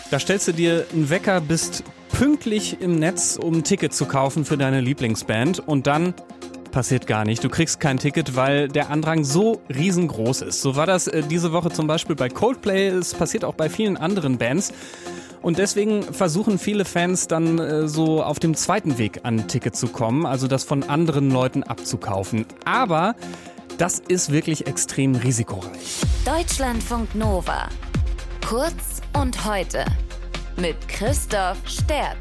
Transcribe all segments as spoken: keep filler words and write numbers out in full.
Da stellst du dir einen Wecker, bist pünktlich im Netz, um ein Ticket zu kaufen für deine Lieblingsband und dann passiert gar nicht. Du kriegst kein Ticket, weil der Andrang so riesengroß ist. So war das äh, diese Woche zum Beispiel bei Coldplay. Es passiert auch bei vielen anderen Bands. Und deswegen versuchen viele Fans dann äh, so auf dem zweiten Weg an ein Ticket zu kommen, also das von anderen Leuten abzukaufen. Aber das ist wirklich extrem risikoreich. Deutschlandfunk Nova. Kurz und heute mit Christoph Sterz.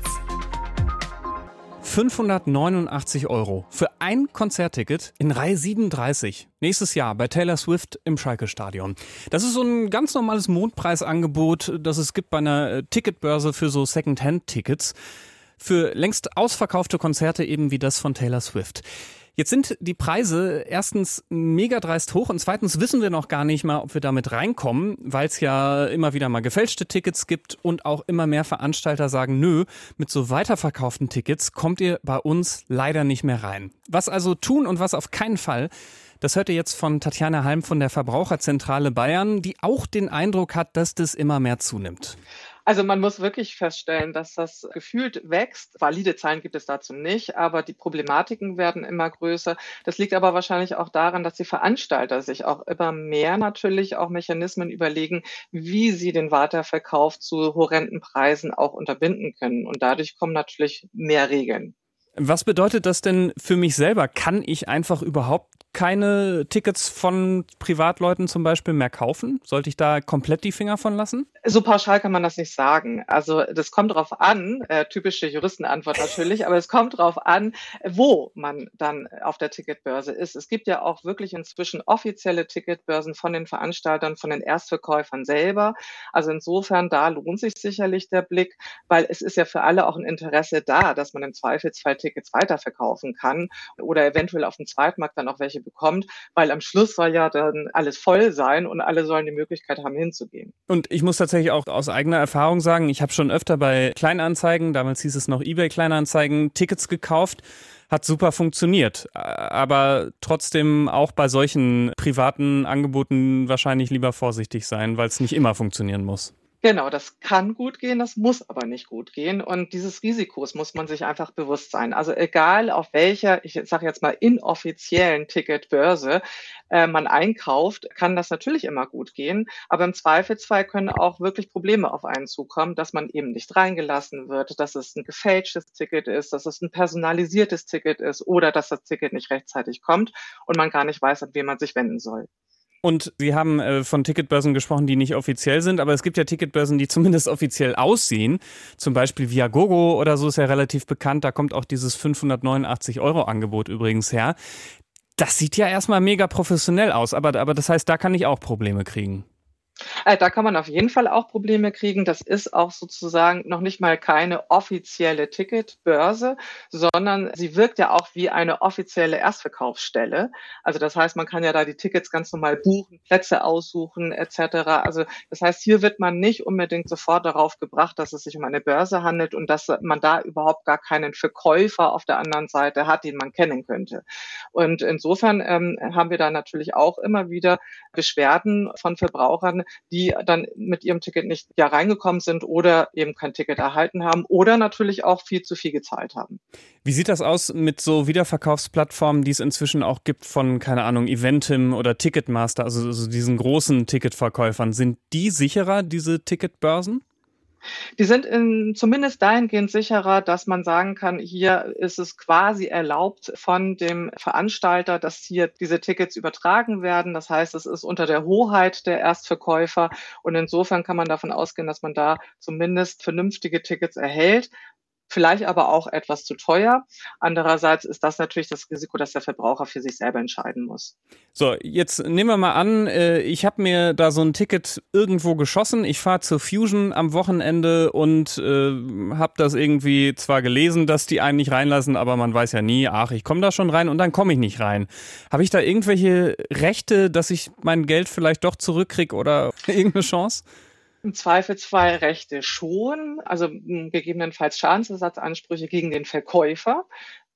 fünfhundertneunundachtzig Euro für ein Konzertticket in Reihe siebenunddreißig. Nächstes Jahr bei Taylor Swift im Schalke-Stadion. Das ist so ein ganz normales Mondpreisangebot, das es gibt bei einer Ticketbörse für so Second-Hand-Tickets. Für längst ausverkaufte Konzerte eben wie das von Taylor Swift. Jetzt sind die Preise erstens mega dreist hoch und zweitens wissen wir noch gar nicht mal, ob wir damit reinkommen, weil es ja immer wieder mal gefälschte Tickets gibt und auch immer mehr Veranstalter sagen, nö, mit so weiterverkauften Tickets kommt ihr bei uns leider nicht mehr rein. Was also tun und was auf keinen Fall, das hört ihr jetzt von Tatjana Halm von der Verbraucherzentrale Bayern, die auch den Eindruck hat, dass das immer mehr zunimmt. Also man muss wirklich feststellen, dass das gefühlt wächst. Valide Zahlen gibt es dazu nicht, aber die Problematiken werden immer größer. Das liegt aber wahrscheinlich auch daran, dass die Veranstalter sich auch immer mehr natürlich auch Mechanismen überlegen, wie sie den Weiterverkauf zu horrenden Preisen auch unterbinden können. Und dadurch kommen natürlich mehr Regeln. Was bedeutet das denn für mich selber? Kann ich einfach überhaupt keine Tickets von Privatleuten zum Beispiel mehr kaufen? Sollte ich da komplett die Finger von lassen? So pauschal kann man das nicht sagen. Also das kommt darauf an, äh, typische Juristenantwort natürlich, aber es kommt darauf an, wo man dann auf der Ticketbörse ist. Es gibt ja auch wirklich inzwischen offizielle Ticketbörsen von den Veranstaltern, von den Erstverkäufern selber. Also insofern, da lohnt sich sicherlich der Blick, weil es ist ja für alle auch ein Interesse da, dass man im Zweifelsfall Tickets weiterverkaufen kann oder eventuell auf dem Zweitmarkt dann auch welche bekommt, weil am Schluss soll ja dann alles voll sein und alle sollen die Möglichkeit haben, hinzugehen. Und ich muss tatsächlich auch aus eigener Erfahrung sagen, ich habe schon öfter bei Kleinanzeigen, damals hieß es noch eBay Kleinanzeigen, Tickets gekauft. Hat super funktioniert, aber trotzdem auch bei solchen privaten Angeboten wahrscheinlich lieber vorsichtig sein, weil es nicht immer funktionieren muss. Genau, das kann gut gehen, das muss aber nicht gut gehen. Und dieses Risikos muss man sich einfach bewusst sein. Also egal auf welcher, ich sage jetzt mal inoffiziellen Ticketbörse äh, man einkauft, kann das natürlich immer gut gehen. Aber im Zweifelsfall können auch wirklich Probleme auf einen zukommen, dass man eben nicht reingelassen wird, dass es ein gefälschtes Ticket ist, dass es ein personalisiertes Ticket ist oder dass das Ticket nicht rechtzeitig kommt und man gar nicht weiß, an wen man sich wenden soll. Und Sie haben äh, von Ticketbörsen gesprochen, die nicht offiziell sind, aber es gibt ja Ticketbörsen, die zumindest offiziell aussehen. Zum Beispiel Viagogo oder so ist ja relativ bekannt. Da kommt auch dieses fünfhundertneunundachtzig Euro Angebot übrigens her. Das sieht ja erstmal mega professionell aus, aber, aber das heißt, da kann ich auch Probleme kriegen. Äh, Da kann man auf jeden Fall auch Probleme kriegen. Das ist auch sozusagen noch nicht mal keine offizielle Ticketbörse, sondern sie wirkt ja auch wie eine offizielle Erstverkaufsstelle. Also das heißt, man kann ja da die Tickets ganz normal buchen, Plätze aussuchen et cetera. Also das heißt, hier wird man nicht unbedingt sofort darauf gebracht, dass es sich um eine Börse handelt und dass man da überhaupt gar keinen Verkäufer auf der anderen Seite hat, den man kennen könnte. Und insofern ähm, haben wir da natürlich auch immer wieder Beschwerden von Verbrauchern, die dann mit ihrem Ticket nicht ja reingekommen sind oder eben kein Ticket erhalten haben oder natürlich auch viel zu viel gezahlt haben. Wie sieht das aus mit so Wiederverkaufsplattformen, die es inzwischen auch gibt von, keine Ahnung, Eventim oder Ticketmaster, also, also diesen großen Ticketverkäufern? Sind die sicherer, diese Ticketbörsen? Die sind in, zumindest dahingehend sicherer, dass man sagen kann, hier ist es quasi erlaubt von dem Veranstalter, dass hier diese Tickets übertragen werden. Das heißt, es ist unter der Hoheit der Erstverkäufer und insofern kann man davon ausgehen, dass man da zumindest vernünftige Tickets erhält. Vielleicht aber auch etwas zu teuer. Andererseits ist das natürlich das Risiko, dass der Verbraucher für sich selber entscheiden muss. So, jetzt nehmen wir mal an, ich habe mir da so ein Ticket irgendwo geschossen. Ich fahre zur Fusion am Wochenende und äh, habe das irgendwie zwar gelesen, dass die einen nicht reinlassen, aber man weiß ja nie, ach, ich komme da schon rein und dann komme ich nicht rein. Habe ich da irgendwelche Rechte, dass ich mein Geld vielleicht doch zurückkriege oder irgendeine Chance? Im Zweifelsfall Rechte schon, also mh, gegebenenfalls Schadensersatzansprüche gegen den Verkäufer.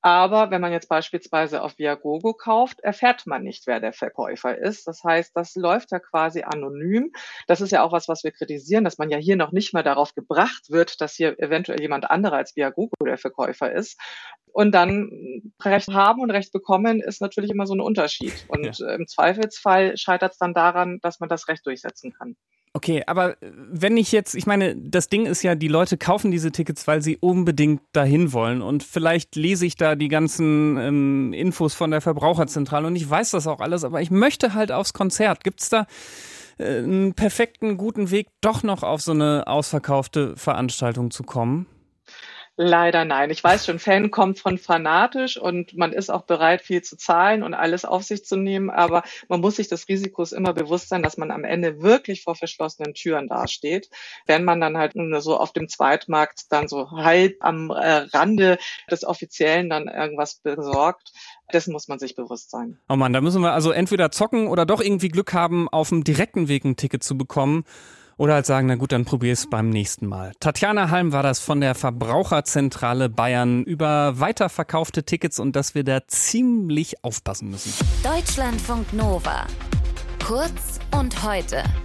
Aber wenn man jetzt beispielsweise auf Viagogo kauft, erfährt man nicht, wer der Verkäufer ist. Das heißt, das läuft ja quasi anonym. Das ist ja auch was, was wir kritisieren, dass man ja hier noch nicht mal darauf gebracht wird, dass hier eventuell jemand anderer als Viagogo der Verkäufer ist. Und dann Recht haben und Recht bekommen ist natürlich immer so ein Unterschied. Und ja. im Zweifelsfall scheitert es dann daran, dass man das Recht durchsetzen kann. Okay, aber wenn ich jetzt, ich meine, das Ding ist ja, die Leute kaufen diese Tickets, weil sie unbedingt dahin wollen und vielleicht lese ich da die ganzen ähm, Infos von der Verbraucherzentrale und ich weiß das auch alles, aber ich möchte halt aufs Konzert. Gibt's da äh, einen perfekten, guten Weg, doch noch auf so eine ausverkaufte Veranstaltung zu kommen? Leider nein. Ich weiß schon, Fan kommt von fanatisch und man ist auch bereit, viel zu zahlen und alles auf sich zu nehmen. Aber man muss sich des Risikos immer bewusst sein, dass man am Ende wirklich vor verschlossenen Türen dasteht. Wenn man dann halt nur so auf dem Zweitmarkt dann so halt am äh, Rande des Offiziellen dann irgendwas besorgt, dessen muss man sich bewusst sein. Oh Mann, da müssen wir also entweder zocken oder doch irgendwie Glück haben, auf dem direkten Weg ein Ticket zu bekommen. Oder halt sagen, na gut, dann probier es beim nächsten Mal. Tatjana Halm war das von der Verbraucherzentrale Bayern über weiterverkaufte Tickets und dass wir da ziemlich aufpassen müssen. Deutschlandfunk Nova. Kurz und heute.